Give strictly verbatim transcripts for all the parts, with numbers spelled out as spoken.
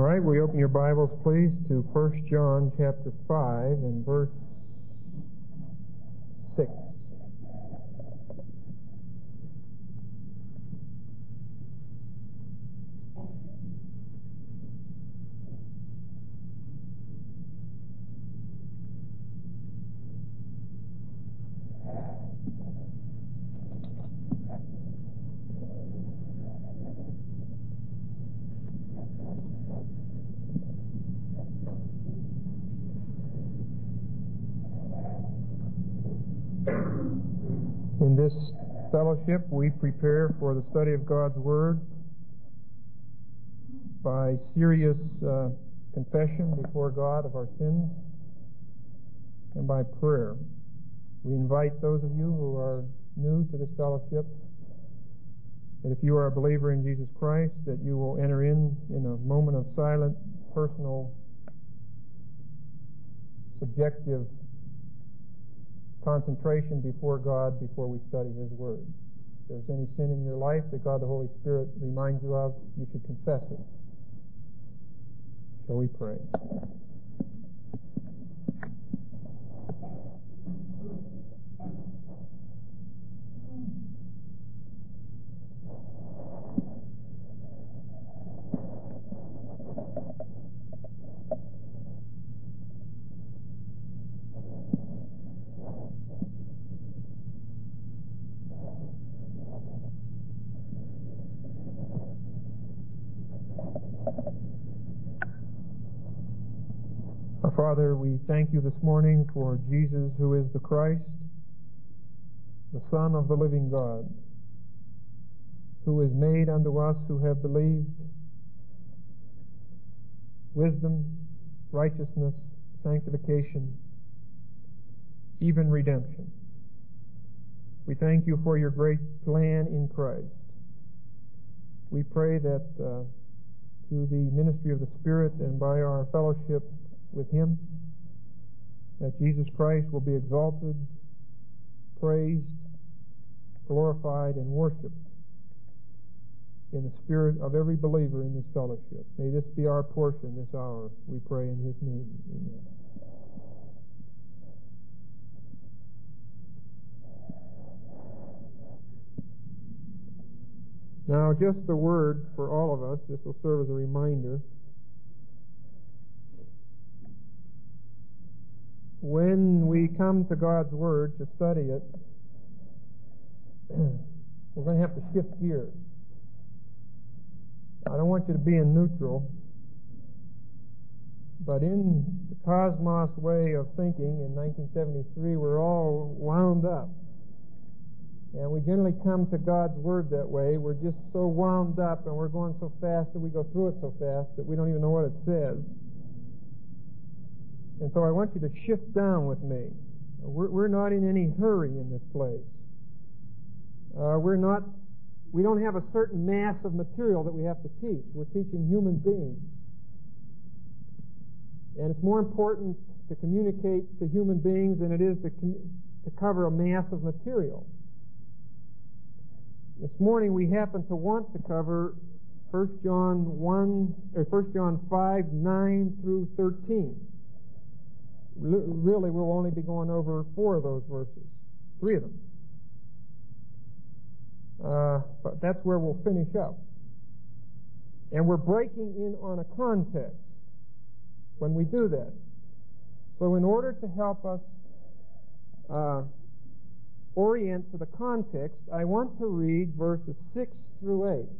right, will you open your Bibles, please, to First John chapter five and verse six. In this fellowship, we prepare for the study of God's Word by serious uh, confession before God of our sins and by prayer. We invite those of you who are new to this fellowship that if you are a believer in Jesus Christ, that you will enter in in a moment of silent, personal, subjective concentration before God before we study His Word. If there's any sin in your life that God the Holy Spirit reminds you of, you should confess it. Shall we pray? Father, we thank you this morning for Jesus, who is the Christ, the Son of the living God, who is made unto us who have believed wisdom, righteousness, sanctification, even redemption. We thank you for your great plan in Christ. We pray that uh, through the ministry of the Spirit and by our fellowship with Him, that Jesus Christ will be exalted, praised, glorified, and worshipped in the spirit of every believer in this fellowship. May this be our portion this hour, we pray in His name. Amen. Now, just a word for all of us. This will serve as a reminder. When we come to God's Word to study it, we're going to have to shift gears. I don't want you to be in neutral, but in the cosmos way of thinking in nineteen seventy-three, we're all wound up. And we generally come to God's Word that way. We're just so wound up and we're going so fast that we go through it so fast that we don't even know what it says. And so I want you to shift down with me. We're, we're not in any hurry in this place. Uh, we're not, we don't have a certain mass of material that we have to teach. We're teaching human beings. And it's more important to communicate to human beings than it is to, com- to cover a mass of material. This morning we happen to want to cover First John one, or First John five, nine through thirteen. Really, we'll only be going over four of those verses, three of them. Uh, but that's where we'll finish up. And we're breaking in on a context when we do that. So in order to help us uh, orient to the context, I want to read verses six through eight.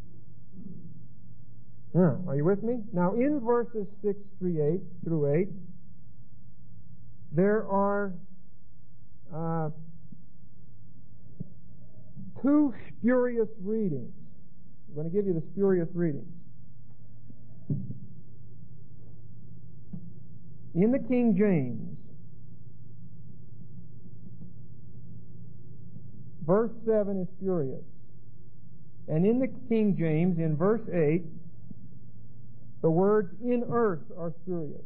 Yeah, are you with me? Now, in verses six through eight, through eight, there are uh, two spurious readings. I'm going to give you the spurious readings. In the King James, verse seven is spurious. And in the King James, in verse eight, the words "in earth" are spurious.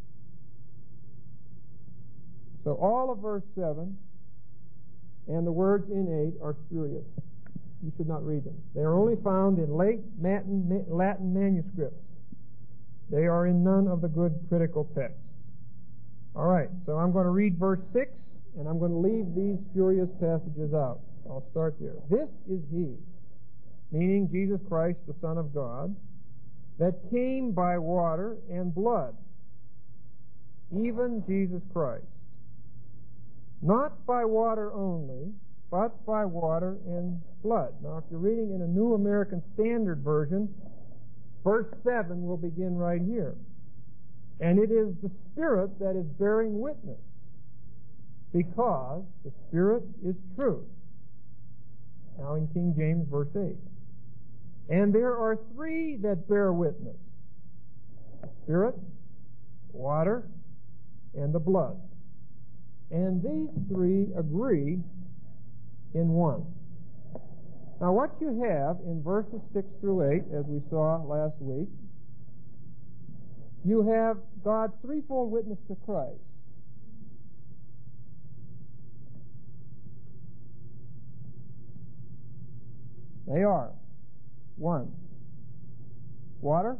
So all of verse seven and the words in eight are spurious. You should not read them. They are only found in late Latin, Latin manuscripts. They are in none of the good critical texts. All right, so I'm going to read verse six, and I'm going to leave these furious passages out. I'll start there. This is he, meaning Jesus Christ, the Son of God, that came by water and blood, even Jesus Christ. Not by water only, but by water and blood. Now, if you're reading in a New American Standard Version, verse seven will begin right here. And it is the Spirit that is bearing witness, because the Spirit is truth. Now in King James, verse eight. And there are three that bear witness: the Spirit, water, and the blood. And these three agree in one. Now what you have in verses six through eight, as we saw last week, you have God's threefold witness to Christ. They are: one, water;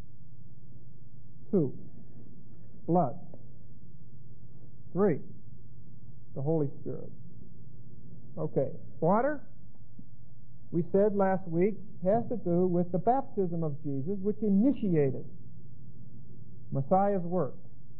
two, blood; three, the Holy Spirit. Okay, water, we said last week, has to do with the baptism of Jesus, which initiated Messiah's work.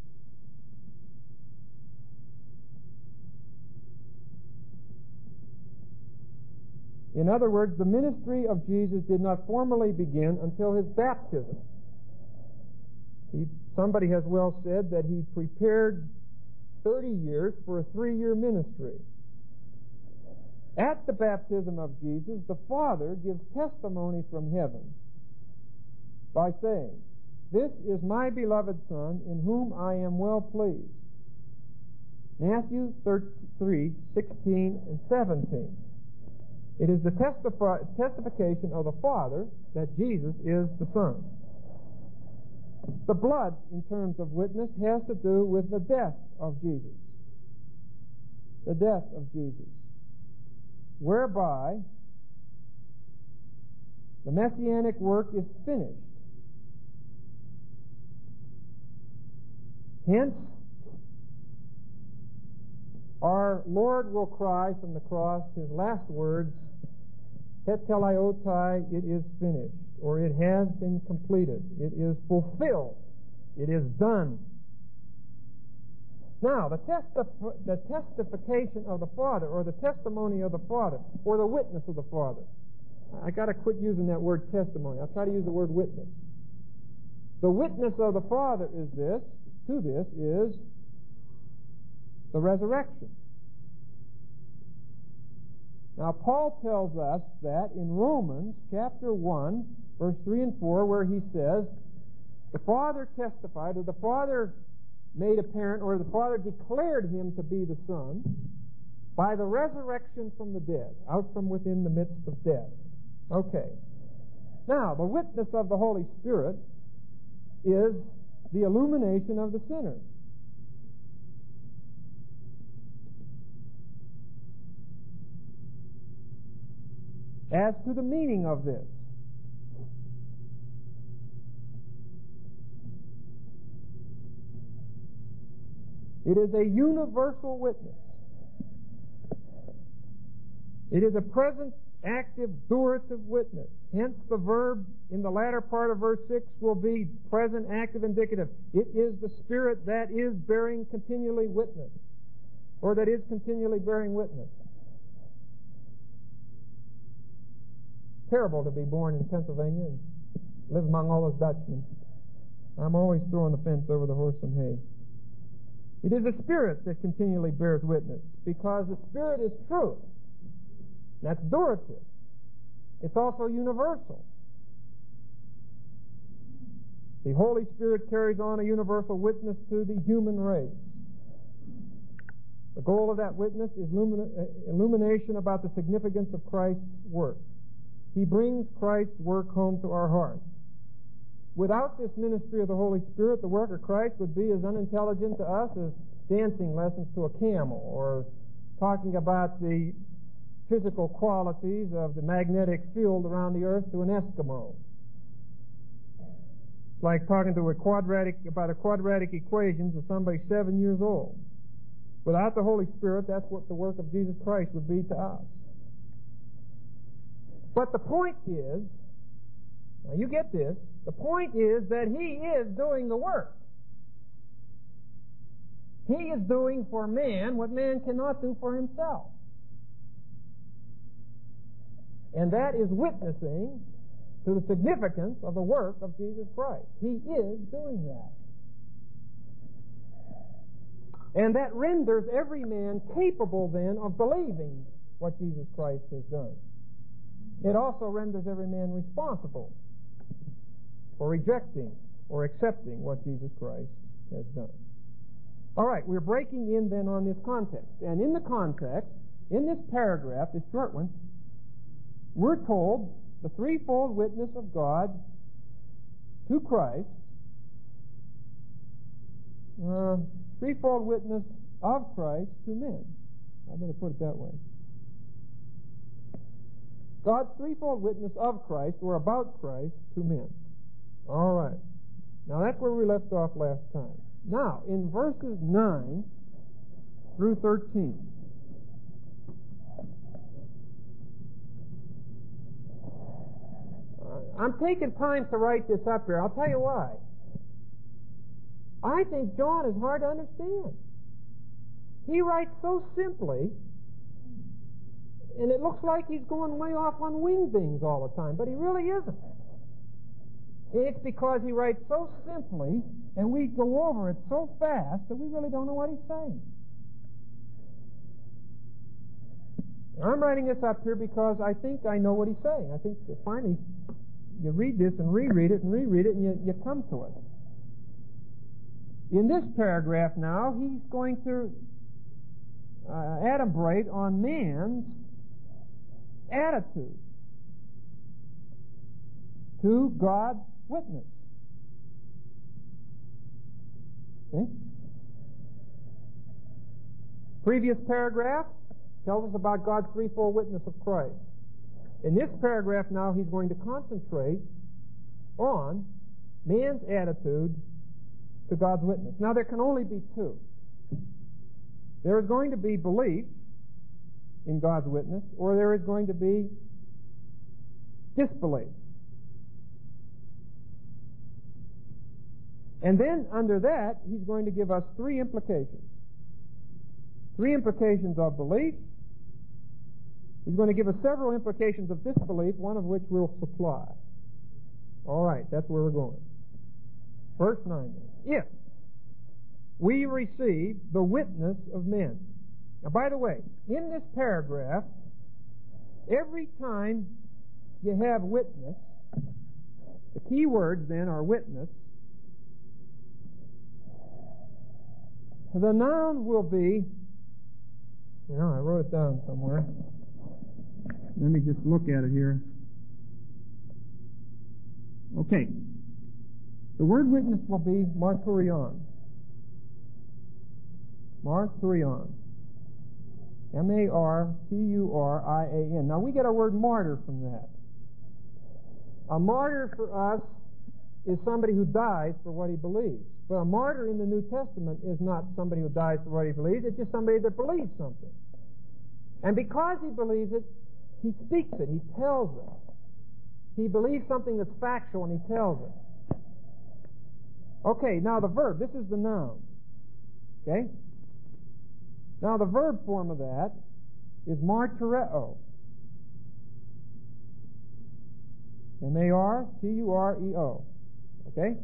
In other words, the ministry of Jesus did not formally begin until his baptism. He, somebody has well said that he prepared thirty years for a three-year ministry. At the baptism of Jesus, the Father gives testimony from heaven by saying, "This is my beloved Son, in whom I am well pleased." Matthew three, sixteen and seventeen. It is the testify, testification of the Father that Jesus is the Son. The blood, in terms of witness, has to do with the death of Jesus. The death of Jesus, whereby the messianic work is finished. Hence, our Lord will cry from the cross his last words, "Teteliotai," it is finished, or it has been completed. It is fulfilled. It is done. Now, the, testif- the testification of the Father, or the testimony of the Father, or the witness of the Father. I got to quit using that word testimony. I'll try to use the word witness. The witness of the Father is this, to this, is the resurrection. Now, Paul tells us that in Romans chapter one, verse three and four, where he says, the Father testified, or the Father made apparent, or the Father declared him to be the Son by the resurrection from the dead, out from within the midst of death. Okay. Now, the witness of the Holy Spirit is the illumination of the sinner. As to the meaning of this, it is a universal witness. It is a present, active, durative witness. Hence, the verb in the latter part of verse six will be present, active, indicative. It is the Spirit that is bearing continually witness, or that is continually bearing witness. Terrible to be born in Pennsylvania and live among all those Dutchmen. I'm always throwing the fence over the horse and hay. It is the Spirit that continually bears witness, because the Spirit is truth. That's durative. It's also universal. The Holy Spirit carries on a universal witness to the human race. The goal of that witness is illumination about the significance of Christ's work. He brings Christ's work home to our hearts. Without this ministry of the Holy Spirit, the work of Christ would be as unintelligent to us as dancing lessons to a camel, or talking about the physical qualities of the magnetic field around the earth to an Eskimo. It's like talking to a quadratic about a quadratic equation to somebody seven years old. Without the Holy Spirit, that's what the work of Jesus Christ would be to us. But the point is, now you get this, the point is that He is doing the work. He is doing for man what man cannot do for himself. And that is witnessing to the significance of the work of Jesus Christ. He is doing that. And that renders every man capable then of believing what Jesus Christ has done. It also renders every man responsible for rejecting or accepting what Jesus Christ has done. All right, we're breaking in then on this context. And in the context, in this paragraph, this short one, we're told the threefold witness of God to Christ, uh, threefold witness of Christ to men. I better put it that way. God's threefold witness of Christ or about Christ to men. All right. Now that's where we left off last time. Now, in verses nine through thirteen, uh, I'm taking time to write this up here. I'll tell you why. I think John is hard to understand. He writes so simply, and it looks like he's going way off on wing things all the time, but he really isn't. It's because he writes so simply, and we go over it so fast that we really don't know what he's saying. I'm writing this up here because I think I know what he's saying. I think that finally you read this and reread it and reread it and you, you come to it. In this paragraph now, he's going to uh, adumbrate on man's attitude to God's witness. Okay? Previous paragraph tells us about God's threefold witness of Christ. In this paragraph now, he's going to concentrate on man's attitude to God's witness. Now, there can only be two. There is going to be belief in God's witness, or there is going to be disbelief. And then, under that, he's going to give us three implications. Three implications of belief. He's going to give us several implications of disbelief, one of which we'll supply. All right, that's where we're going. Verse nine. If we receive the witness of men. Now, by the way, in this paragraph, every time you have witness, the key words then are witness. The noun will be, you know, I wrote it down somewhere. Let me just look at it here. Okay. The word witness will be marturion. Marturion. M A R T U R I A N. Now we get our word martyr from that. A martyr for us is somebody who dies for what he believes. But a martyr in the New Testament is not somebody who dies for what he believes. It's just somebody that believes something. And because he believes it, he speaks it. He tells it. He believes something that's factual and he tells it. Okay, now the verb. This is the noun. Okay? Now the verb form of that is martyreo. M A R T U R E O. Okay?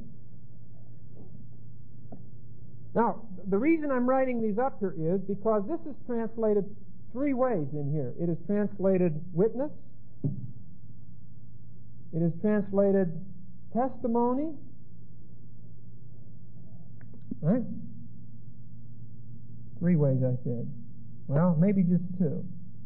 Now, the reason I'm writing these up here is because this is translated three ways in here. It is translated witness. It is translated testimony. Right? Three ways, I said. Well, maybe just two.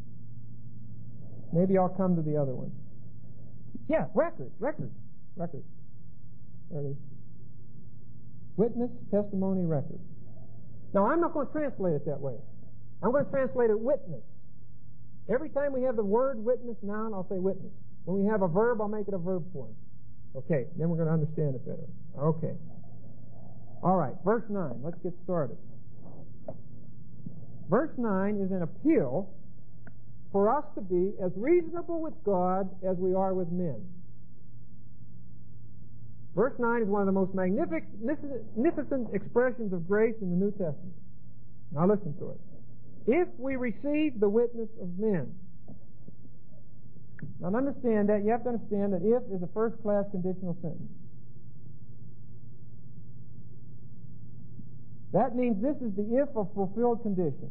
Maybe I'll come to the other one. Yeah, record, record, record. There it is. Witness, testimony, record. Now, I'm not going to translate it that way. I'm going to translate it witness. Every time we have the word witness noun, I'll say witness. When we have a verb, I'll make it a verb form. Okay, then we're going to understand it better. Okay. All right, verse nine. Let's get started. Verse nine is an appeal for us to be as reasonable with God as we are with men. Verse nine is one of the most magnificent expressions of grace in the New Testament. Now listen to it. If we receive the witness of men. Now to understand that, you have to understand that if is a first-class conditional sentence. That means this is the if of fulfilled condition.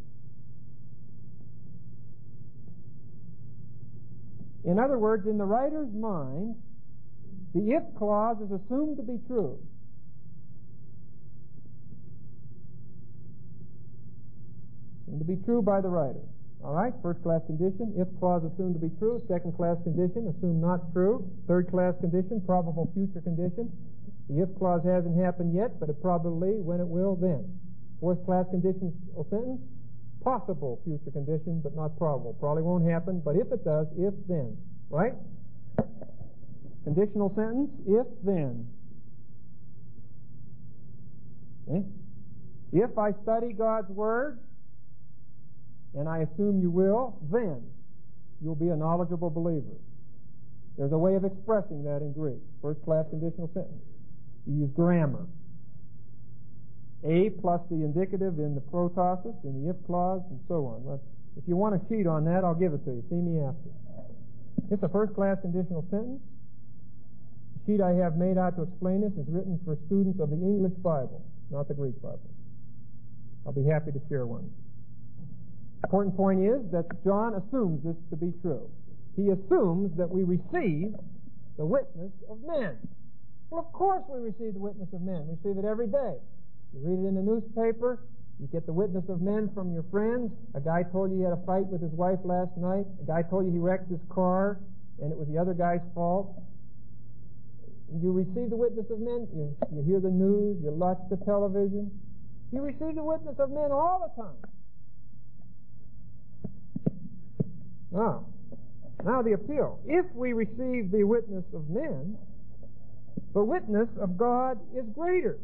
In other words, in the writer's mind, the if clause is assumed to be true. Assumed to be true by the writer. All right, first-class condition, if clause assumed to be true. Second-class condition, assumed not true. Third-class condition, probable future condition. The if clause hasn't happened yet, but it probably, when it will, then. Fourth-class condition or sentence, possible future condition, but not probable. Probably won't happen, but if it does, if then. Right? Conditional sentence, if then. Okay? If I study God's Word, and I assume you will, then you'll be a knowledgeable believer. There's a way of expressing that in Greek. First-class conditional sentence. You use grammar. A plus the indicative in the protausis, in the if clause, and so on. But if you want a sheet on that, I'll give it to you. See me after. It's a first-class conditional sentence. The sheet I have made out to explain this is written for students of the English Bible, not the Greek Bible. I'll be happy to share one. Important point is that John assumes this to be true. He assumes that we receive the witness of men. Well, of course we receive the witness of men. We receive it every day. You read it in the newspaper. You get the witness of men from your friends. A guy told you he had a fight with his wife last night. A guy told you he wrecked his car, and it was the other guy's fault. You receive the witness of men. You, you hear the news. You watch the television. You receive the witness of men all the time. Now, now the appeal. If we receive the witness of men, the witness of God is greater.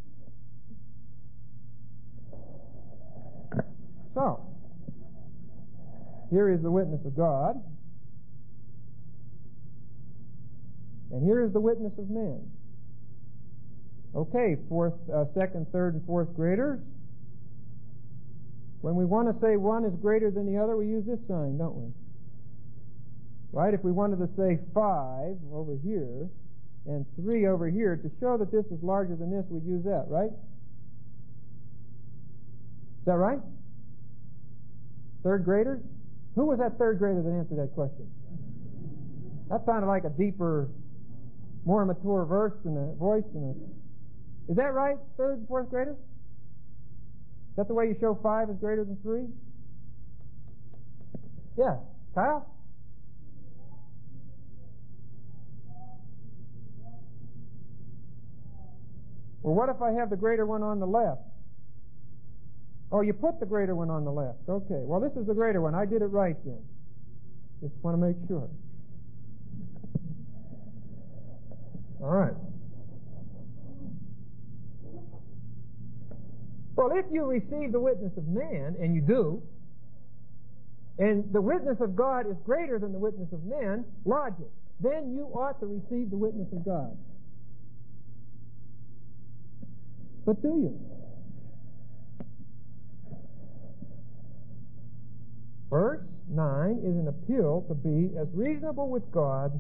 So, here is the witness of God, and here is the witness of men. Okay, fourth, uh, second, third, and fourth graders. When we want to say one is greater than the other, we use this sign, don't we? Right? If we wanted to say five over here and three over here, to show that this is larger than this, we'd use that, right? Is that right? Third graders? Who was that third grader that answered that question? That sounded like a deeper, more mature verse than a voice. Than a... Is that right, third and fourth graders? Is that the way you show five is greater than three? Yeah. Kyle? Well, what if I have the greater one on the left? Oh, you put the greater one on the left. Okay. Well, this is the greater one. I did it right then. Just want to make sure. All right. Well, if you receive the witness of man, and you do, and the witness of God is greater than the witness of man, logic, then you ought to receive the witness of God. But do you? Verse nine is an appeal to be as reasonable with God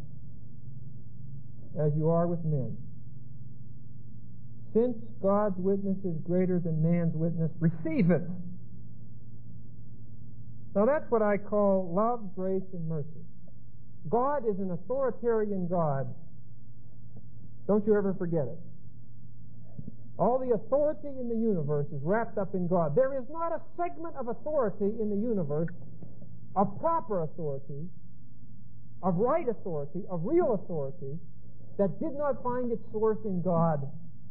as you are with men. Since God's witness is greater than man's witness, receive it. Now that's what I call love, grace, and mercy. God is an authoritarian God. Don't you ever forget it. All the authority in the universe is wrapped up in God. There is not a segment of authority in the universe, of proper authority, of right authority, of real authority, that did not find its source in God.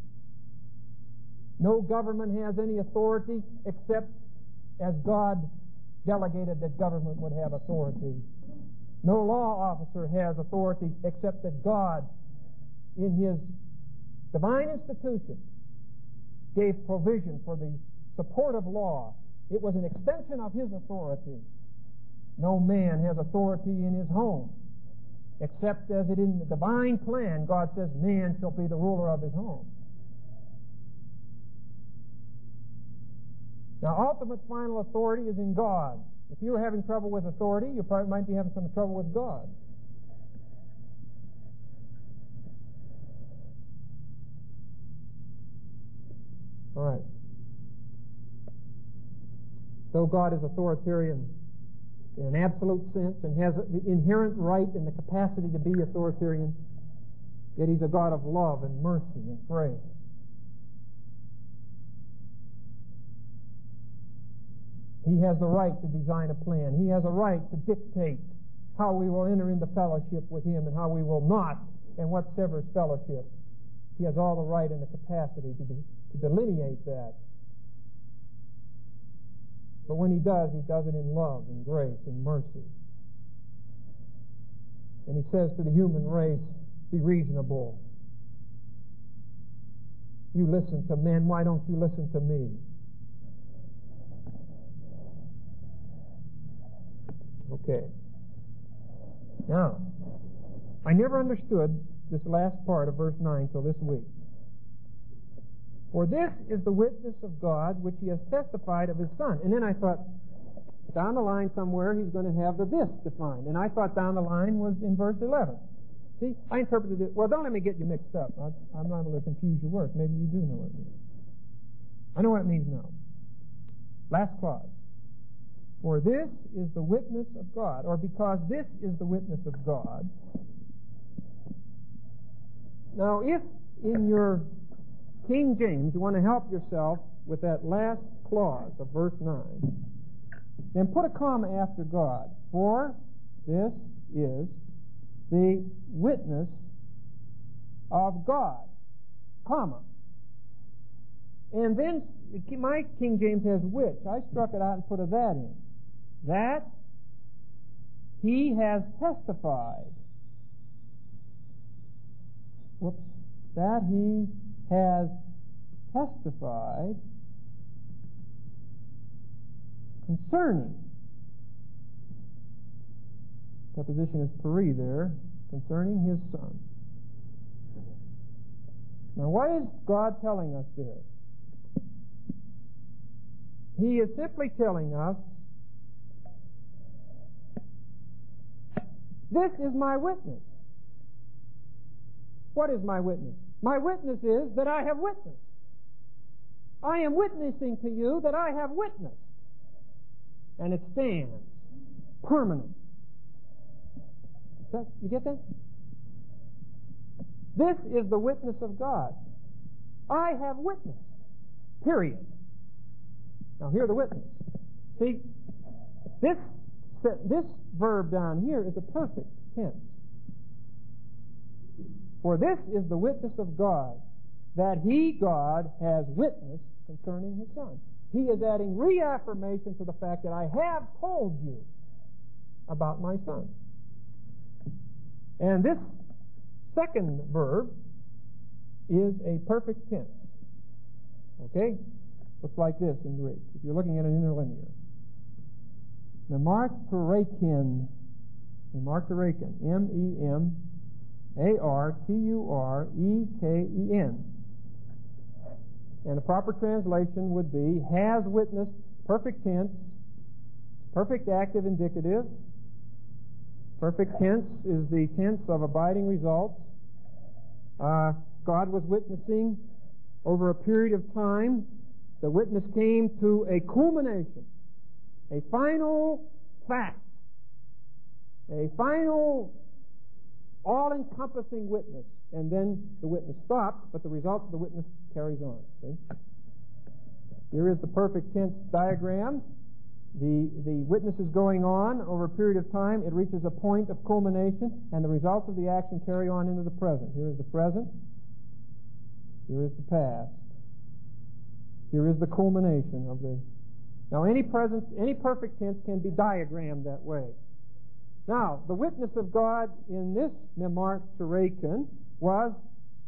No government has any authority except as God delegated that government would have authority. No law officer has authority except that God in His divine institutions, gave provision for the support of law. It was an extension of His authority. No man has authority in his home, except as it in the divine plan, God says man shall be the ruler of his home. Now, ultimate final authority is in God. If you were having trouble with authority, you probably might be having some trouble with God. All right. Though God is authoritarian in an absolute sense and has the inherent right and the capacity to be authoritarian, yet He's a God of love and mercy and grace. He has the right to design a plan. He has a right to dictate how we will enter into fellowship with Him and how we will not, and what severs fellowship. He has all the right and the capacity to, de- to delineate that. But when He does, He does it in love and grace and mercy. And He says to the human race, be reasonable. You listen to men, why don't you listen to me? Okay. Now, I never understood this last part of verse nine till this week. For this is the witness of God which He has testified of His Son. And then I thought, down the line somewhere He's going to have the this defined. And I thought down the line was in verse eleven. See, I interpreted it. Well, don't let me get you mixed up. I, I'm not going to confuse your words. Maybe you do know what it means. I know what it means now. Last clause. For this is the witness of God, or because this is the witness of God. Now, if in your King James you want to help yourself with that last clause of verse nine, then put a comma after God. For this is the witness of God, comma. And then my King James has which. I struck it out and put a that in. That He has testified. Whoops. That He has testified concerning. Preposition is peri there, concerning His Son. Now, what is God telling us there? He is simply telling us, this is my witness. What is my witness? My witness is that I have witnessed. I am witnessing to you that I have witnessed. And it stands permanent. That, you get that? This is the witness of God. I have witnessed. Period. Now hear the witness. See, this this verb down here is a perfect tense. For this is the witness of God, that He, God, has witnessed concerning His Son. He is adding reaffirmation to the fact that I have told you about my Son. And this second verb is a perfect tense. Okay? Looks like this in Greek, if you're looking at an interlinear. Memarturaken. Memarturaken. M E M A R T U R E K E N. And the proper translation would be, has witnessed, perfect tense, perfect active indicative. Perfect tense is the tense of abiding results. Uh, God was witnessing over a period of time. The witness came to a culmination, a final fact, a final all-encompassing witness. And then the witness stopped, but the result of the witness carries on. See? Here is the perfect tense diagram. The, the witness is going on over a period of time. It reaches a point of culmination, and the results of the action carry on into the present. Here is the present. Here is the past. Here is the culmination of the... Now, any present, any perfect tense can be diagrammed that way. Now, the witness of God in this memarturaken was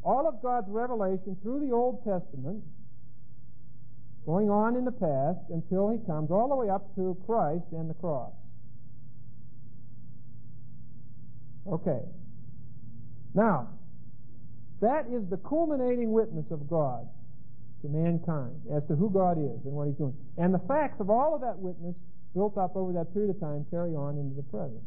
all of God's revelation through the Old Testament, going on in the past until he comes all the way up to Christ and the cross. Okay. Now, that is the culminating witness of God to mankind as to who God is and what he's doing. And the facts of all of that witness built up over that period of time carry on into the present.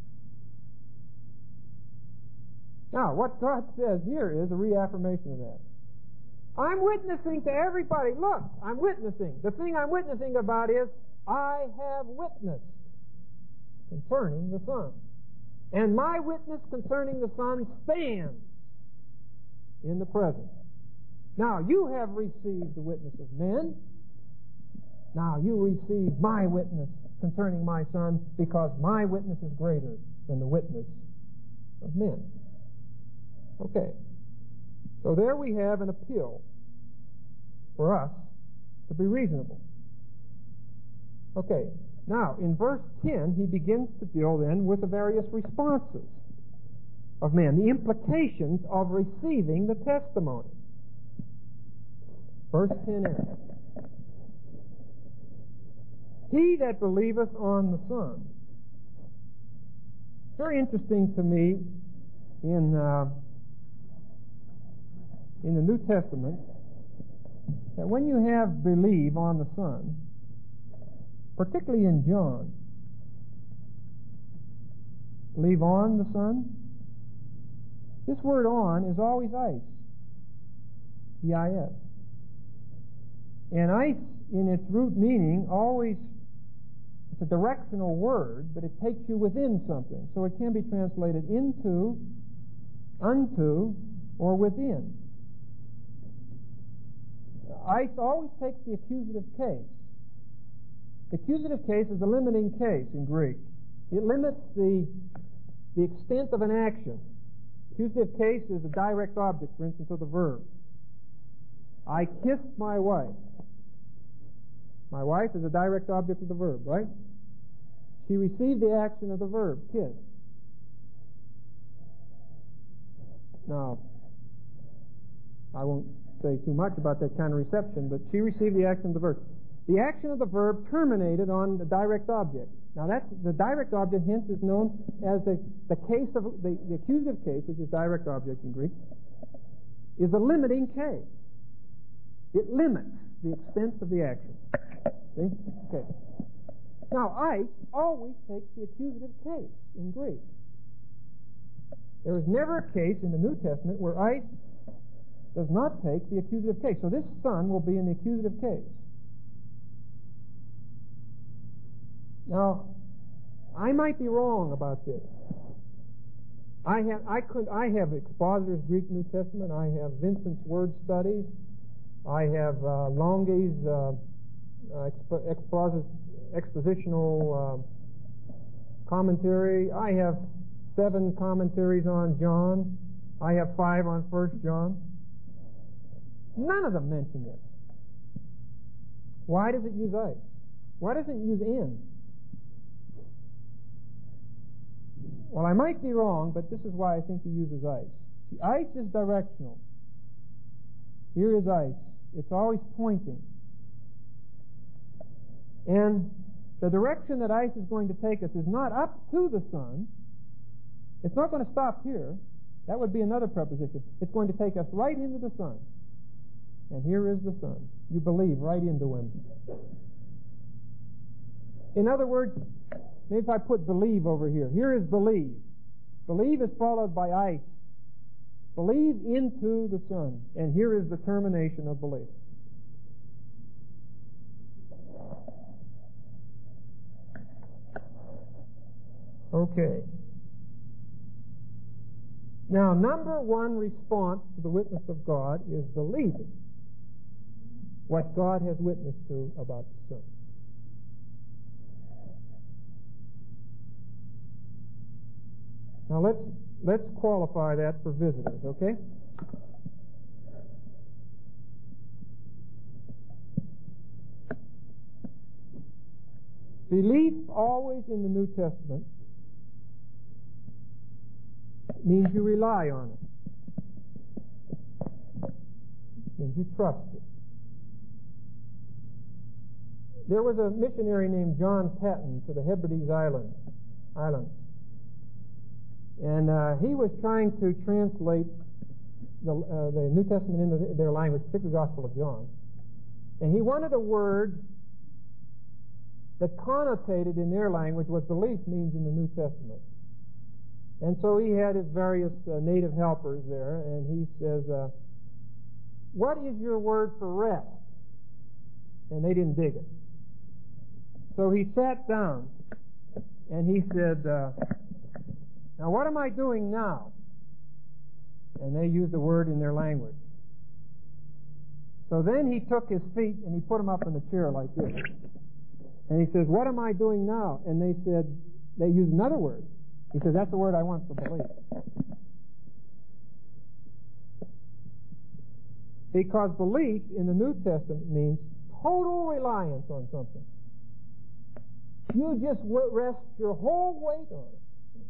Now, what God says here is a reaffirmation of that. I'm witnessing to everybody. Look, I'm witnessing. The thing I'm witnessing about is I have witnessed concerning the Son. And my witness concerning the Son stands in the present. Now, you have received the witness of men. Now, you receive my witness concerning my Son, because my witness is greater than the witness of men. Okay. So there we have an appeal for us to be reasonable. Okay. Now, in verse ten, he begins to deal then with the various responses of men, the implications of receiving the testimony. Verse ten a. He that believeth on the Son. Very interesting to me in uh, in the New Testament that when you have believe on the Son, particularly in John, believe on the Son, this word on is always ice. E I S. And ice, in its root meaning, always, it's a directional word, but it takes you within something. So it can be translated into, unto, or within. Ice always takes the accusative case. The accusative case is a limiting case in Greek. It limits the, the extent of an action. Accusative case is a direct object, for instance, of the verb. I kissed my wife. My wife is a direct object of the verb, right? She received the action of the verb, kiss. Now, I won't say too much about that kind of reception, but she received the action of the verb. The action of the verb terminated on the direct object. Now, that's the direct object, hence, is known as the, the case of the, the accusative case, which is direct object in Greek, is a limiting case. It limits the extent of the action. See? Okay. Now, ice always takes the accusative case in Greek. There is never a case in the New Testament where ice does not take the accusative case. So this Son will be in the accusative case. Now, I might be wrong about this. I have I could I have Expositor's Greek New Testament. I have Vincent's Word Studies. I have uh, Longue's uh, uh, expo- expositional uh, commentary. I have seven commentaries on John. I have five on First John. None of them mention this. Why does it use ice? Why doesn't it use in? Well, I might be wrong, but this is why I think he uses ice. See, ice is directional. Here is ice. It's always pointing. And the direction that ice is going to take us is not up to the Son. It's not going to stop here. That would be another preposition. It's going to take us right into the Son. And here is the Son. You believe right into Him. In other words, maybe if I put believe over here. Here is believe. Believe is followed by ice. Believe into the Son. And here is the termination of belief. Okay. Now, number one response to the witness of God is believing what God has witnessed to about the Son. Now let's let's qualify that for visitors, okay? Belief always in the New Testament means you rely on it. means you trust it. There was a missionary named John Paton to the Hebrides Islands, Islands. and uh, he was trying to translate the, uh, the New Testament into their language, particularly the Gospel of John. And he wanted a word that connotated in their language what belief means in the New Testament. And so he had his various uh, native helpers there, and he says, uh, what is your word for rest? And they didn't dig it. So he sat down, and he said, uh, now what am I doing now? And they used the word in their language. So then he took his feet and he put them up in the chair like this. And he says, what am I doing now? And they said, they used another word. He said, that's the word I want for belief. Because belief in the New Testament means total reliance on something. You just rest your whole weight on it.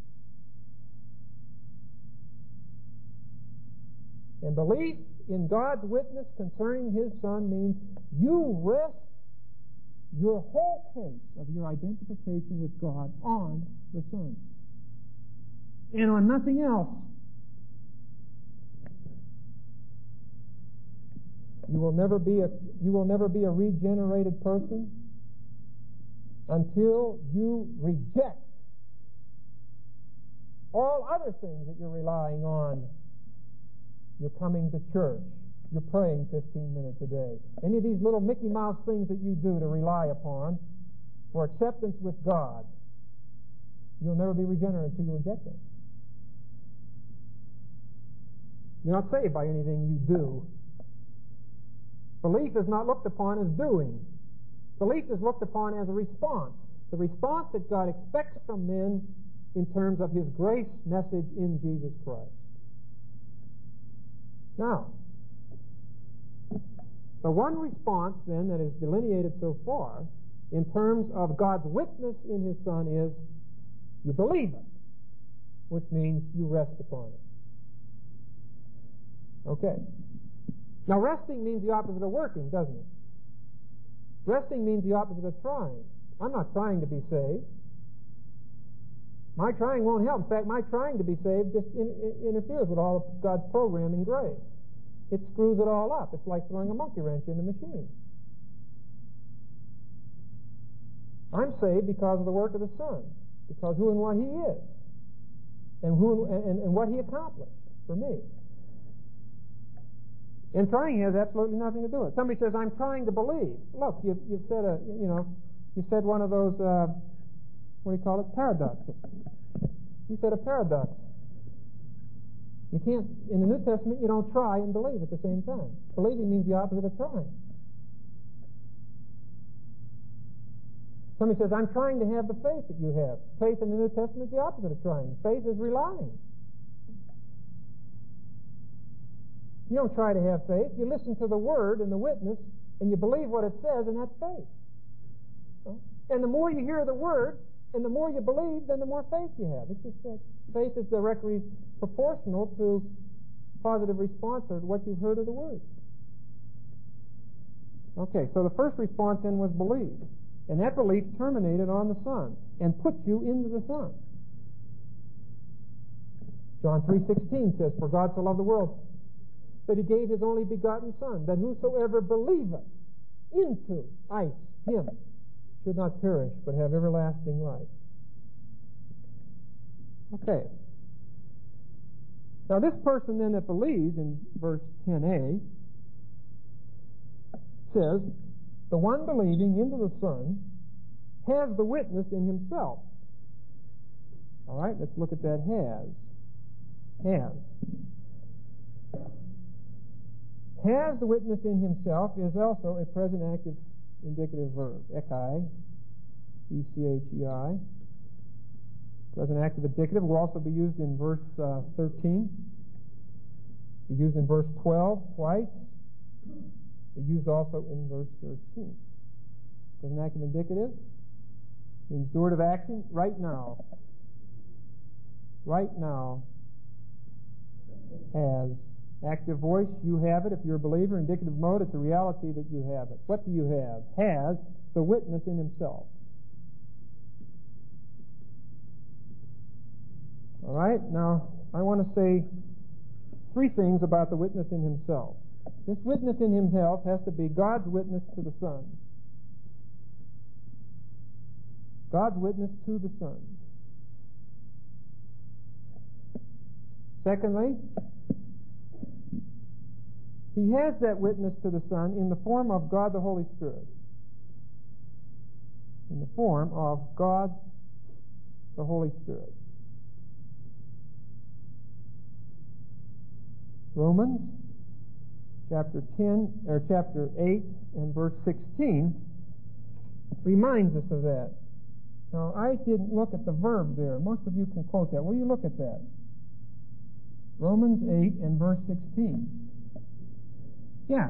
And belief in God's witness concerning His Son means you rest your whole case of your identification with God on the Son. And on nothing else. You will never be a you will never be a regenerated person until you reject all other things that you're relying on. You're coming to church. You're praying fifteen minutes a day. Any of these little Mickey Mouse things that you do to rely upon for acceptance with God, you'll never be regenerated until you reject them. You're not saved by anything you do. Belief is not looked upon as doing. Belief is looked upon as a response. The response that God expects from men in terms of His grace message in Jesus Christ. Now, the one response then that is delineated so far in terms of God's witness in His Son is you believe it, which means you rest upon it. Okay. Now, resting means the opposite of working, doesn't it? Resting means the opposite of trying. I'm not trying to be saved. My trying won't help. In fact, my trying to be saved just in, in, interferes with all of God's program in grace. It screws it all up. It's like throwing a monkey wrench in the machine. I'm saved because of the work of the Son, because who and what He is, and who and, and what He accomplished for me. And trying has absolutely nothing to do with it. Somebody says, I'm trying to believe. Look, you've, you've said a, you know, you said one of those, uh, what do you call it, paradoxes. You said a paradox. You can't, in the New Testament, you don't try and believe at the same time. Believing means the opposite of trying. Somebody says, I'm trying to have the faith that you have. Faith in the New Testament is the opposite of trying. Faith is relying. You don't try to have faith. You listen to the Word and the witness, and you believe what it says, and that's faith. And the more you hear the Word, and the more you believe, then the more faith you have. It's just that faith is directly proportional to positive response to what you've heard of the Word. Okay, so the first response then was belief. And that belief terminated on the Son and put you into the Son. John three sixteen says, For God so loved the world that He gave His only begotten Son, that whosoever believeth into I, Him, should not perish, but have everlasting life. Okay. Now this person then that believes in verse ten a says, the one believing into the Son has the witness in himself. All right, let's look at that has. Has. Has the witness in himself is also a present active indicative verb. Echei, E C H E I. Present active indicative will also be used in verse uh, thirteen. Be used in verse twelve twice. Be used also in verse thirteen. Present active indicative means steward of action right now. Right now has Active voice, you have it if you're a believer. Indicative mode, it's a reality that you have it. What do you have? Has the witness in himself. All right, now I want to say three things about the witness in himself. This witness in himself has to be God's witness to the Son. God's witness to the Son. Secondly, he has that witness to the Son in the form of God the Holy Spirit. In the form of God the Holy Spirit. Romans chapter ten or chapter eight and verse sixteen reminds us of that. Now, I didn't look at the verb there. Most of you can quote that. Will you look at that? Romans eight and verse sixteen. Yeah.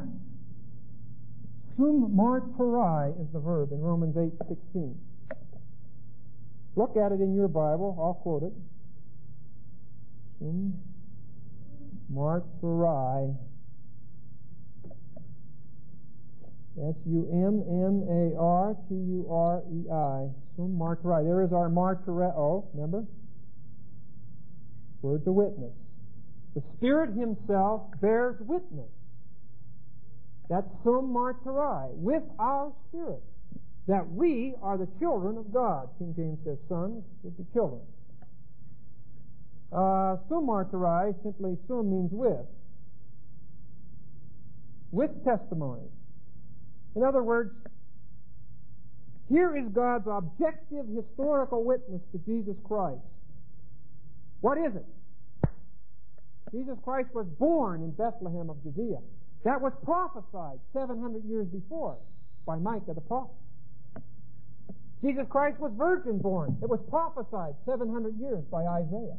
Sum martyrai is the verb in Romans eight sixteen. Look at it in your Bible. I'll quote it. Sum martyrai. S U M M A R T U R E I. Sum martyrai. There is our martyreo, remember? Word to witness. The Spirit Himself bears witness. That's sum martyrai, with our spirit, that we are the children of God. King James says sons should be children. Uh, sum martyrai, simply sum means with. With testimony. In other words, here is God's objective historical witness to Jesus Christ. What is it? Jesus Christ was born in Bethlehem of Judea. That was prophesied seven hundred years before by Micah the prophet. Jesus Christ was virgin born. It was prophesied seven hundred years by Isaiah.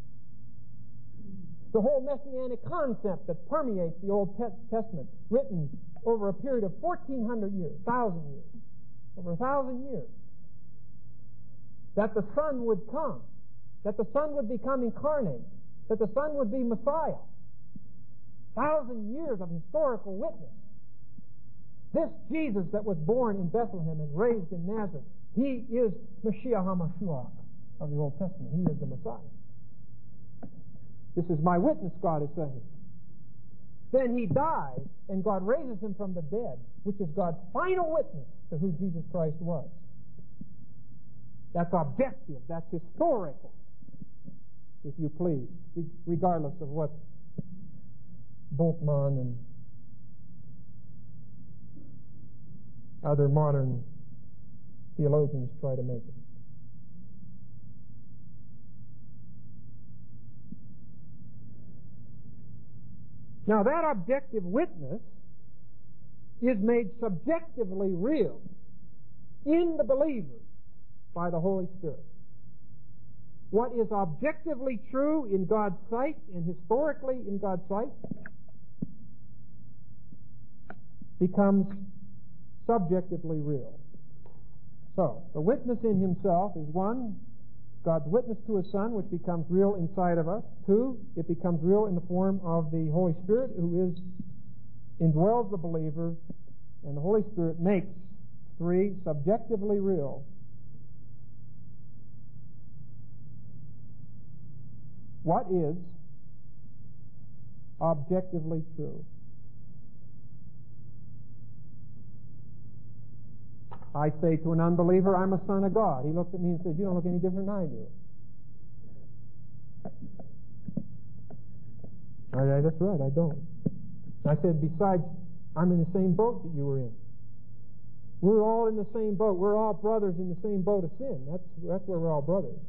The whole messianic concept that permeates the Old Testament, written over a period of fourteen hundred years, one thousand years, over a thousand years, that the Son would come, that the Son would become incarnate, that the Son would be Messiah. Thousand years of historical witness. This Jesus that was born in Bethlehem and raised in Nazareth, He is Mashiach HaMashiach of the Old Testament. He is the Messiah. This is my witness, God is saying. Then He dies, and God raises Him from the dead, which is God's final witness to who Jesus Christ was. That's objective. That's historical, if you please, regardless of what Bultmann and other modern theologians try to make it. Now, that objective witness is made subjectively real in the believer by the Holy Spirit. What is objectively true in God's sight and historically in God's sight becomes subjectively real. So, the witness in himself is one, God's witness to His Son, which becomes real inside of us. Two, it becomes real in the form of the Holy Spirit, who is indwells the believer, and the Holy Spirit makes, three, subjectively real. What is objectively true? I say to an unbeliever, I'm a son of God. He looks at me and says, you don't look any different than I do. All right, that's right, I don't. I said, besides, I'm in the same boat that you were in. We're all in the same boat. We're all brothers in the same boat of sin. That's, that's where we're all brothers.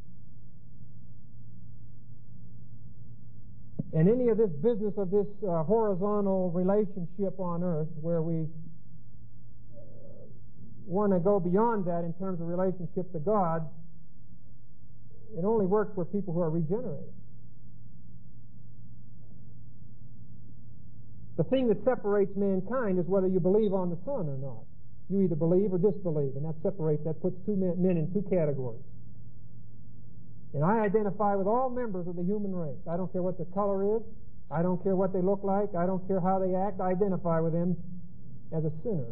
And any of this business of this uh, horizontal relationship on earth where we want to go beyond that in terms of relationship to God, it only works for people who are regenerated. The thing that separates mankind is whether you believe on the Son or not. You either believe or disbelieve, and that separates, that puts two men, men in two categories. And I identify with all members of the human race. I don't care what their color is. I don't care what they look like. I don't care how they act. I identify with them as a sinner.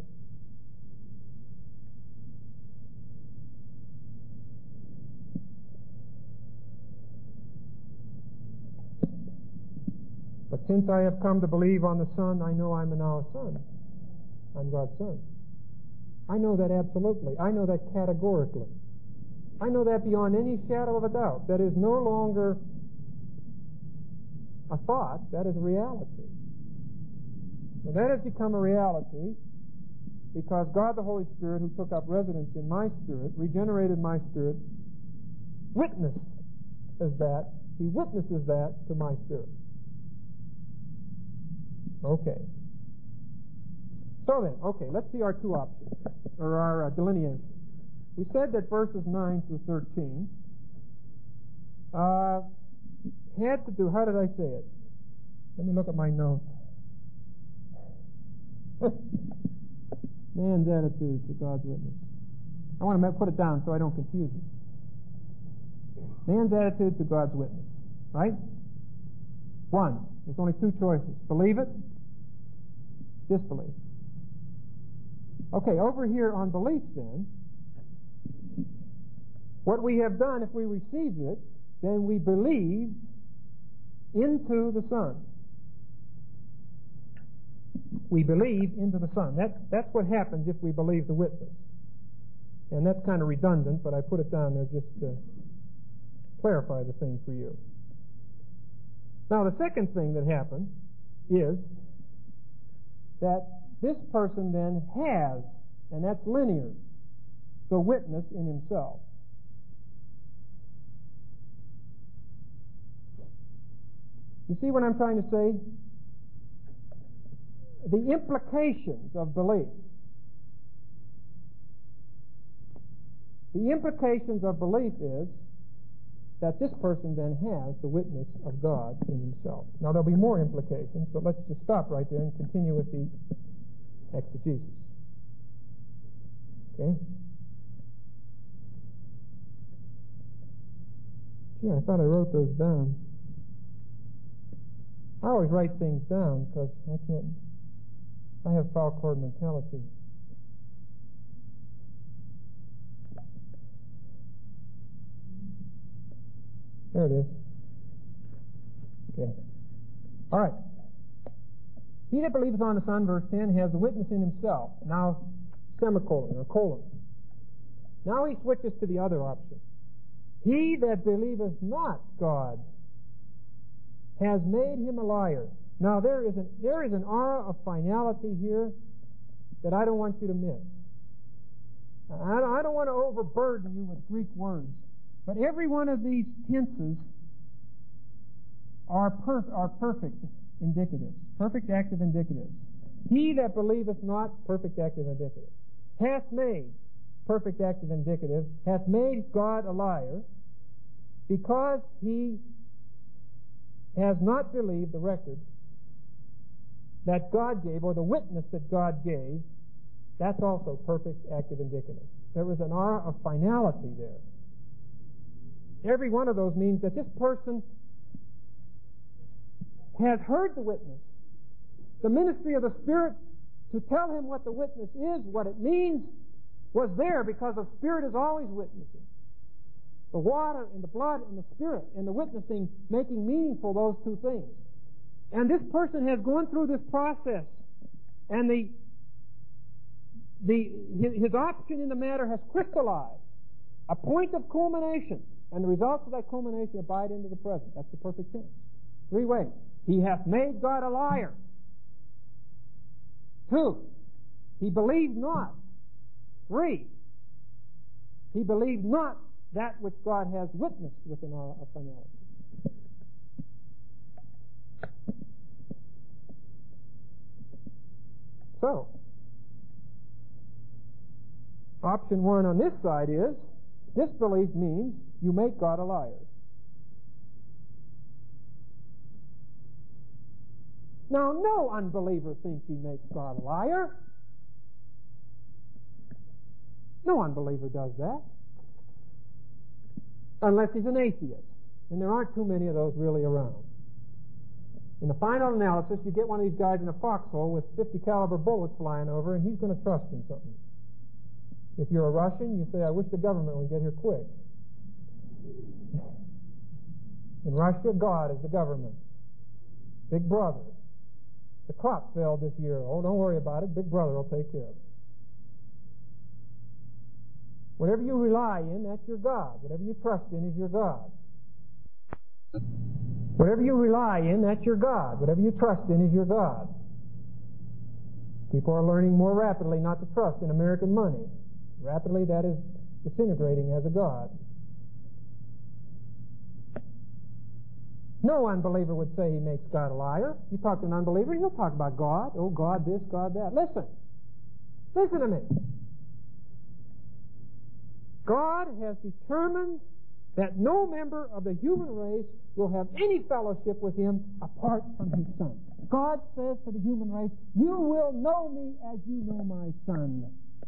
But since I have come to believe on the Son, I know I'm now a son. I'm God's son. I know that absolutely. I know that categorically. I know that beyond any shadow of a doubt. That is no longer a thought. That is a reality. Now that has become a reality because God the Holy Spirit, who took up residence in my spirit, regenerated my spirit, witnessed as that. He witnesses that to my spirit. Okay. So then, okay, let's see our two options, or our uh, delineation. We said that verses nine through thirteen uh, had to do, how did I say it? Let me look at my notes. Man's attitude to God's witness. I want to put it down so I don't confuse you. Man's attitude to God's witness. Right? One. There's only two choices. Believe it, disbelieve. Okay, over here on belief then, what we have done, if we received it, then we believe into the Son. We believe into the Son. That's, that's what happens if we believe the witness. And that's kind of redundant, but I put it down there just to clarify the thing for you. Now, the second thing that happens is that this person then has, and that's linear, the witness in himself. You see what I'm trying to say? The implications of belief. The implications of belief is that this person then has the witness of God in himself. Now, there'll be more implications, but let's just stop right there and continue with the exegesis. Okay? Gee, I thought I wrote those down. I always write things down because I can't, I have foul cord mentality. There it is. Okay. All right. He that believeth on the Son, verse ten, has the witness in himself. Now, semicolon or colon. Now he switches to the other option. He that believeth not God has made him a liar. Now there is an, there is an aura of finality here that I don't want you to miss. I don't, I don't want to overburden you with Greek words. But every one of these tenses are, perf- are perfect indicatives, perfect active indicatives. He that believeth not, perfect active indicative. Hath made, perfect active indicative, hath made God a liar because he has not believed the record that God gave, or the witness that God gave. That's also perfect active indicative. There is an aura of finality there. Every one of those means that this person has heard the witness. The ministry of the Spirit to tell him what the witness is, what it means, was there because the Spirit is always witnessing. The water and the blood and the Spirit and the witnessing making meaningful those two things. And this person has gone through this process, and the the his, his option in the matter has crystallized, a point of culmination. And the results of that culmination abide into the present. That's the perfect tense. Three ways. He hath made God a liar. Two, he believed not. Three, he believed not that which God has witnessed with an aura of finality. So, option one on this side is, disbelief means you make God a liar. Now, no unbeliever thinks he makes God a liar. No unbeliever does that. Unless he's an atheist. And there aren't too many of those really around. In the final analysis, you get one of these guys in a foxhole with fifty caliber bullets flying over, and he's going to trust in something. If you're a Russian, you say, I wish the government would get here quick. In Russia, God is the government. Big brother. The crop failed this year. Oh, don't worry about it. Big brother will take care of it. Whatever you rely in, that's your God. Whatever you trust in is your God. Whatever you rely in, that's your God. Whatever you trust in is your God. People are learning more rapidly not to trust in American money. Rapidly, that is disintegrating as a God. No unbeliever would say he makes God a liar. You talk to an unbeliever, he'll talk about God. Oh, God this, God that. Listen. Listen to me. God has determined that no member of the human race will have any fellowship with him apart from his Son. God says to the human race, you will know me as you know my Son.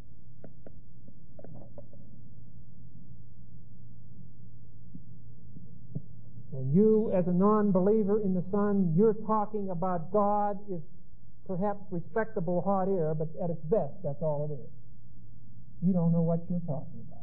And you, as a non-believer in the Son, you're talking about God is perhaps respectable hot air, but at its best, that's all it is. You don't know what you're talking about.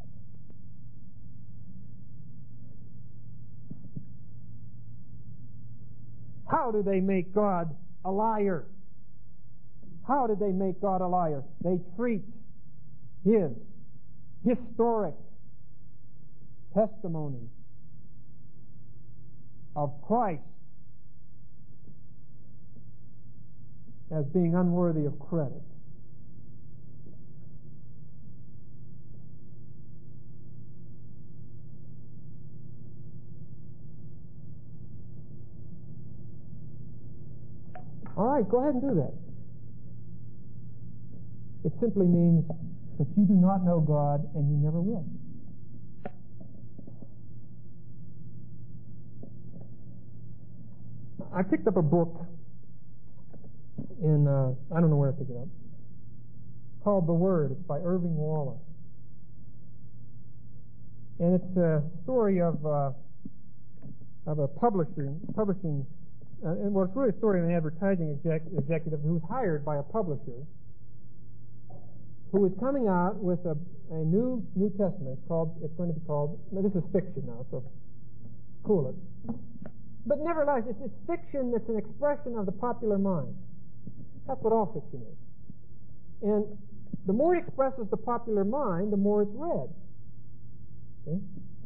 How do they make God a liar? How did they make God a liar? They treat His historic testimony of Christ as being unworthy of credit. All right, go ahead and do that. It simply means that you do not know God and you never will. I picked up a book in, uh, I don't know where I picked it up. It's called The Word. It's by Irving Wallace. And it's a story of, uh, of a publisher, publishing Uh, and well, it's really a story of an advertising exec- executive who was hired by a publisher who was coming out with a, a new New Testament. It's called. It's going to be called. Now, this is fiction now, so cool it. But nevertheless, it's, it's fiction that's an expression of the popular mind. That's what all fiction is. And the more it expresses the popular mind, the more it's read. Okay?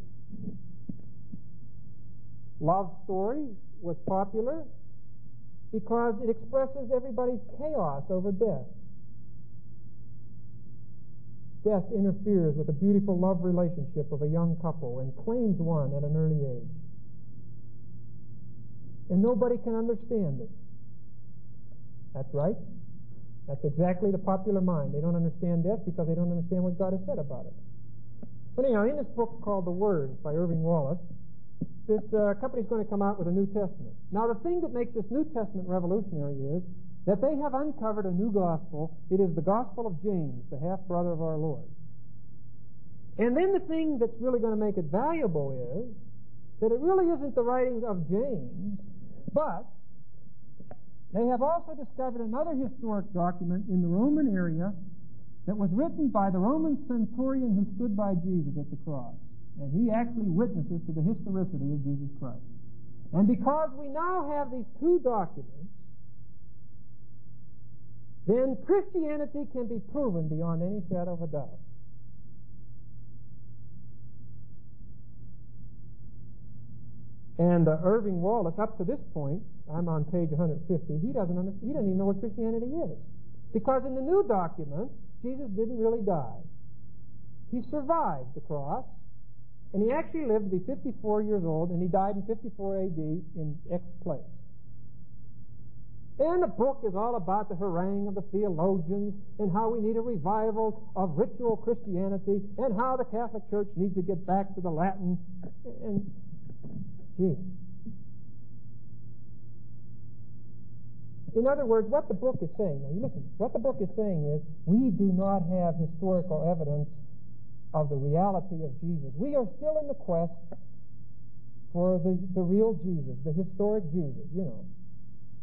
Love story was popular because it expresses everybody's chaos over death. Death interferes with the beautiful love relationship of a young couple and claims one at an early age. And nobody can understand it. That's right. That's exactly the popular mind. They don't understand death because they don't understand what God has said about it. But anyhow, in this book called The Word by Irving Wallace, this uh, company's going to come out with a New Testament. Now, the thing that makes this New Testament revolutionary is that they have uncovered a new gospel. It is the gospel of James, the half-brother of our Lord. And then the thing that's really going to make it valuable is that it really isn't the writings of James, but they have also discovered another historic document in the Roman area that was written by the Roman centurion who stood by Jesus at the cross. And he actually witnesses to the historicity of Jesus Christ. And because we now have these two documents, then Christianity can be proven beyond any shadow of a doubt. And uh, Irving Wallace, up to this point, I'm on page one hundred fifty, he doesn't under, he doesn't even know what Christianity is. Because in the new documents, Jesus didn't really die. He survived the cross. And he actually lived to be fifty-four years old, and he died in fifty-four A D in X place. And the book is all about the harangue of the theologians, and how we need a revival of ritual Christianity, and how the Catholic Church needs to get back to the Latin. And, gee. In other words, what the book is saying, now you listen, what the book is saying is, we do not have historical evidence of the reality of Jesus. We are still in the quest for the, the real Jesus, the historic Jesus, you know.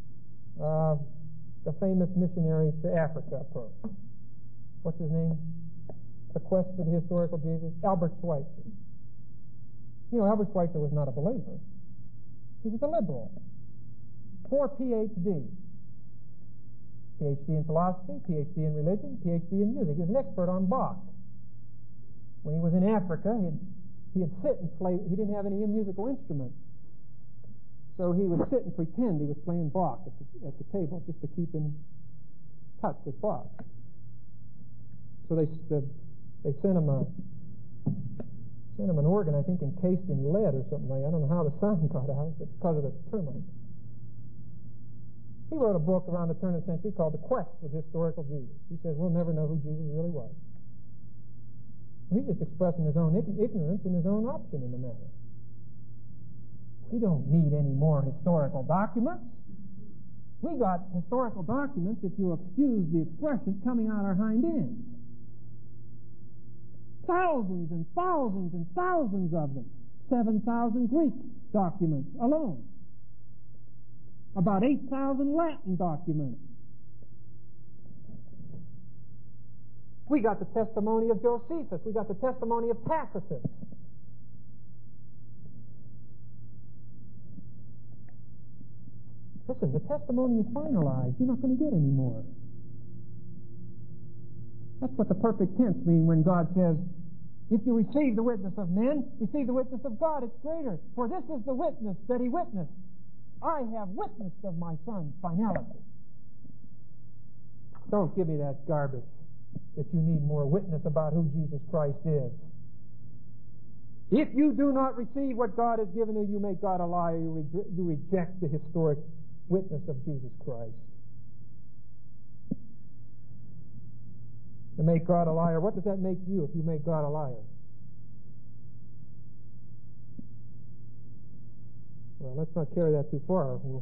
uh, the famous missionary to Africa approach. What's his name? The Quest for the Historical Jesus? Albert Schweitzer. You know, Albert Schweitzer was not a believer. He was a liberal. Four P H Ds. P H D in philosophy, P H D in religion, P H D in music. He was an expert on Bach. When he was in Africa, he'd, he'd sit and play. He didn't have any musical instruments. So he would sit and pretend he was playing Bach at the, at the table just to keep in touch with Bach. So they the, they sent him a sent him an organ, I think, encased in lead or something like that. I don't know how the sound got out, but because of the termites. He wrote a book around the turn of the century called The Quest for the Historical Jesus. He says we'll never know who Jesus really was. Well, he's just expressing his own ignorance and his own option in the matter. We don't need any more historical documents. We got historical documents, if you excuse the expression, coming out our hind ends. Thousands and thousands and thousands of them. seven thousand Greek documents alone. About eight thousand Latin documents. We got the testimony of Josephus. We got the testimony of Tacitus. Listen, the testimony is finalized. You're not going to get any more. That's what the perfect tense means when God says, if you receive the witness of men, receive the witness of God. It's greater. For this is the witness that he witnessed. I have witnessed of my Son's finality. Don't give me that garbage that you need more witness about who Jesus Christ is. If you do not receive what God has given you, you make God a liar. You, re- you reject the historic witness of Jesus Christ. To make God a liar, what does that make you if you make God a liar? Well, let's not carry that too far. We'll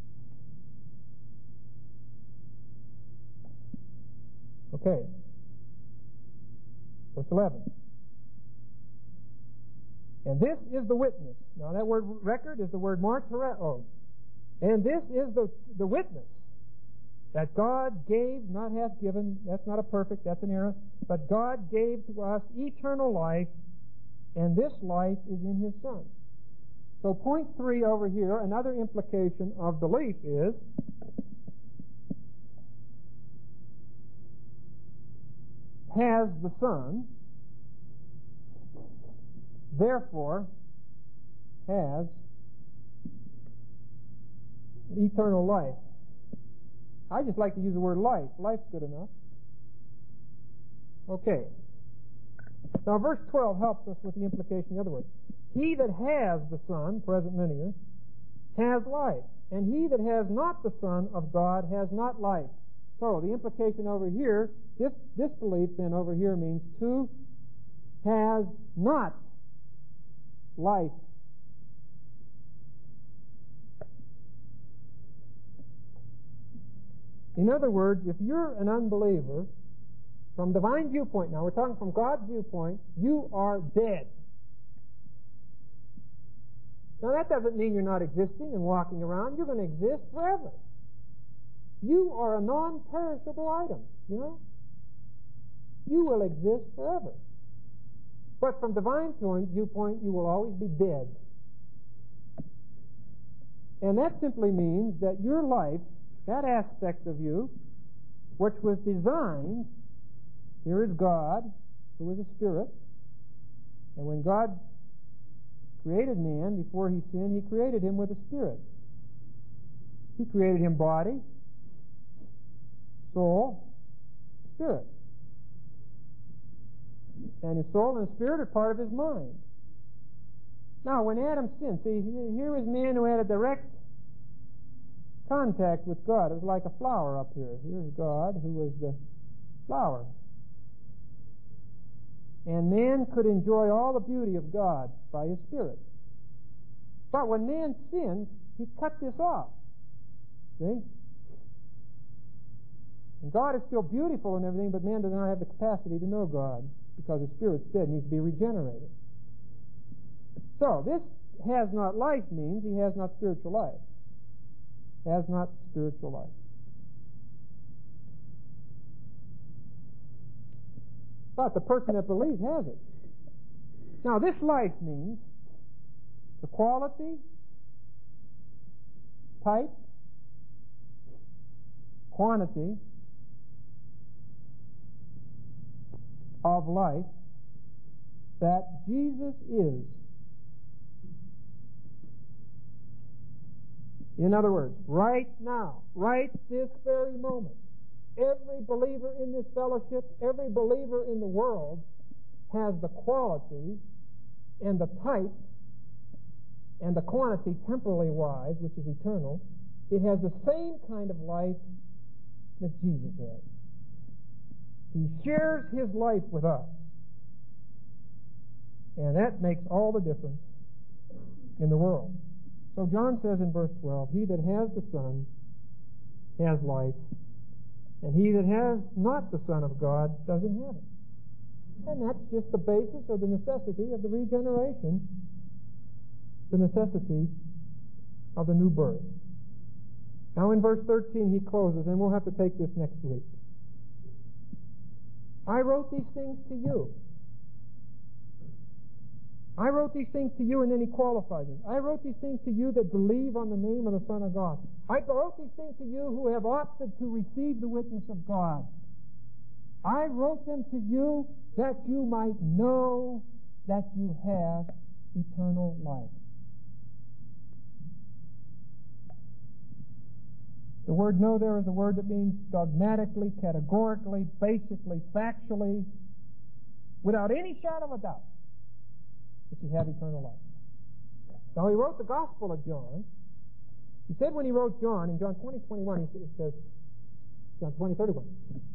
okay. Verse eleven. And this is the witness. Now that word record is the word martyreo. And this is the, the witness that God gave, not hath given, that's not a perfect, that's an error, but God gave to us eternal life, and this life is in His Son. So point three over here, another implication of belief is has the Son, therefore has eternal life. I just like to use the word life. Life's good enough. Okay. Now verse twelve helps us with the implication the other way. He that has the Son, present linear, has life. And he that has not the Son of God has not life. So the implication over here, this disbelief then over here means to has not life. In other words, if you're an unbeliever, from divine viewpoint, now we're talking from God's viewpoint, you are dead. Now that doesn't mean you're not existing and walking around. You're going to exist forever. You are a non-perishable item, you know? You will exist forever. But from divine viewpoint, you will always be dead. And that simply means that your life, that aspect of you, which was designed, here is God, who is a spirit, and when God created man, before he sinned, he created him with a spirit. He created him body, soul, spirit. And his soul and his spirit are part of his mind. Now, when Adam sinned, see, here was man who had a direct contact with God. It was like a flower up here. Here's God, who was the flower. And man could enjoy all the beauty of God by his spirit. But when man sinned, he cut this off. See? And God is still beautiful and everything, but man does not have the capacity to know God because his spirit's dead, needs to be regenerated. So, this has not life means he has not spiritual life. has not spiritual life. But the person that believes has it. Now, this life means the quality, type, quantity of life that Jesus is. In other words, right now, right this very moment, every believer in this fellowship, every believer in the world has the quality and the type and the quantity, temporally wise, which is eternal. It has the same kind of life that Jesus has. He shares his life with us. And that makes all the difference in the world. So John says in verse twelve, he that has the Son has life, and he that has not the Son of God doesn't have it. And that's just the basis or the necessity of the regeneration, the necessity of the new birth. Now in verse thirteen he closes, and we'll have to take this next week. I wrote these things to you. I wrote these things to you, and then he qualifies it. I wrote these things to you that believe on the name of the Son of God. I wrote these things to you who have opted to receive the witness of God. I wrote them to you that you might know that you have eternal life. The word know there is a word that means dogmatically, categorically, basically, factually, without any shadow of a doubt, that you have eternal life. Now he wrote the Gospel of John. He said when he wrote John, in John twenty, twenty-one, he says, John twenty, thirty-one,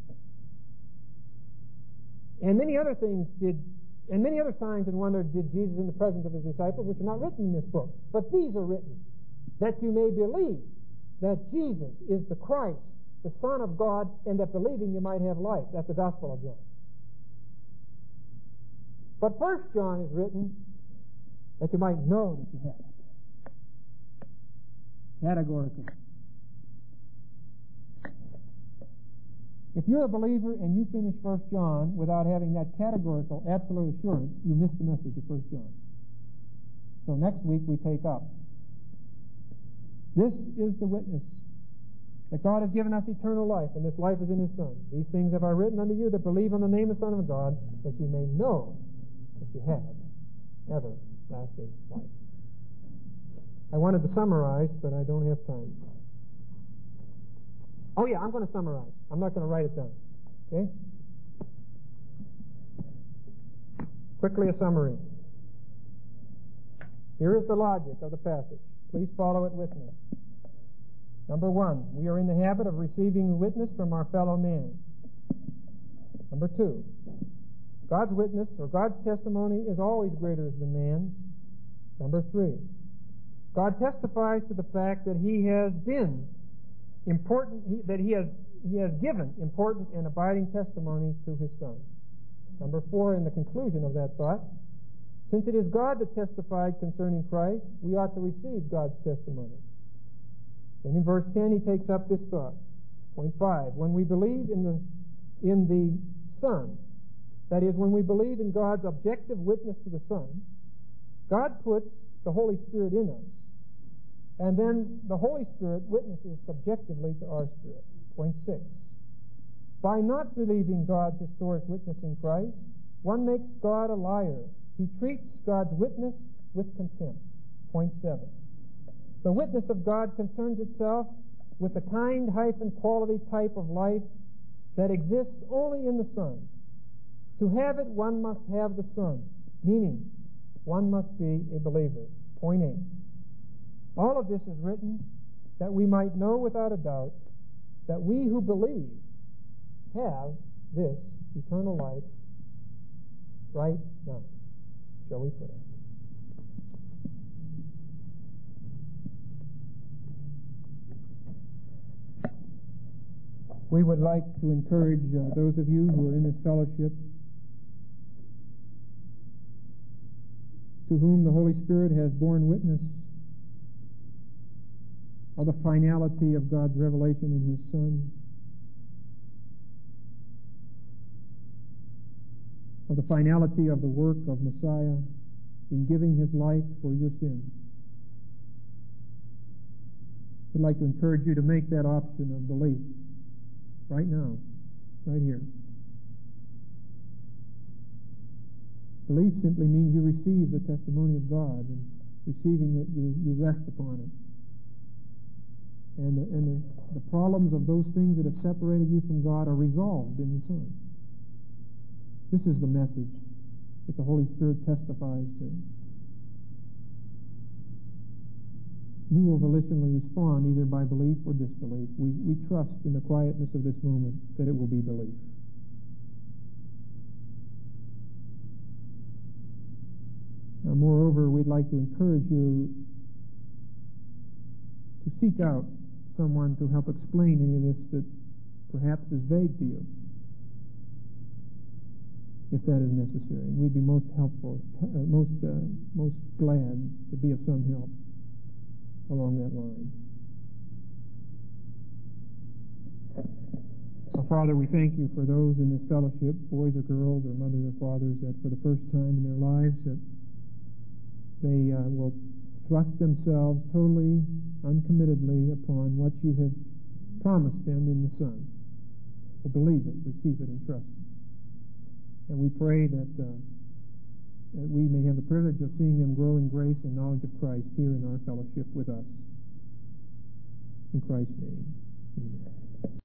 and many other things did, and many other signs and wonders did Jesus in the presence of his disciples, which are not written in this book. But these are written, that you may believe that Jesus is the Christ, the Son of God, and that believing you might have life. That's the Gospel of John. But First John is written that you might know that you have it. Categorically. If you're a believer and you finish First John without having that categorical, absolute assurance, you missed the message of First John. So next week we take up. This is the witness that God has given us eternal life, and this life is in his Son. These things have I written unto you that believe on the name of the Son of God, that you may know that you have everlasting life. I wanted to summarize, but I don't have time. Oh yeah, I'm going to summarize. I'm not going to write it down. Okay? Quickly a summary. Here is the logic of the passage. Please follow it with me. Number one, we are in the habit of receiving witness from our fellow man. Number two, God's witness or God's testimony is always greater than man's. Number three, God testifies to the fact that he has been important, he, that he has, he has given important and abiding testimony to his Son. Number four, in the conclusion of that thought, since it is God that testified concerning Christ, we ought to receive God's testimony. And in verse ten, he takes up this thought. Point five, when we believe in the, in the Son, that is, when we believe in God's objective witness to the Son, God puts the Holy Spirit in us. And then the Holy Spirit witnesses subjectively to our spirit. Point six, by not believing God's historic witness in Christ, one makes God a liar. He treats God's witness with contempt. Point seven. The witness of God concerns itself with the kind, hyphen, quality type of life that exists only in the Son. To have it, one must have the Son, meaning one must be a believer. Point eight. All of this is written that we might know without a doubt that we who believe have this eternal life right now. Shall we pray? We would like to encourage uh, those of you who are in this fellowship, to whom the Holy Spirit has borne witness of the finality of God's revelation in His Son, of the finality of the work of Messiah in giving His life for your sins. I'd like to encourage you to make that option of belief right now, right here. Belief simply means you receive the testimony of God, and receiving it, you, you rest upon it. And, the, and the, the problems of those things that have separated you from God are resolved in the Son. This is the message that the Holy Spirit testifies to. You will volitionally respond either by belief or disbelief. We, we trust in the quietness of this moment that it will be belief. Now, moreover, we'd like to encourage you to seek out someone to help explain any of this that perhaps is vague to you, if that is necessary. We'd be most helpful, uh, most uh, most glad to be of some help along that line. Our Father, we thank you for those in this fellowship, boys or girls or mothers or fathers, that for the first time in their lives that they uh, will thrust themselves totally, uncommittedly upon what you have promised them in the Son. Will believe it, receive it, and trust it. And we pray that, uh, that we may have the privilege of seeing them grow in grace and knowledge of Christ here in our fellowship with us. In Christ's name, amen.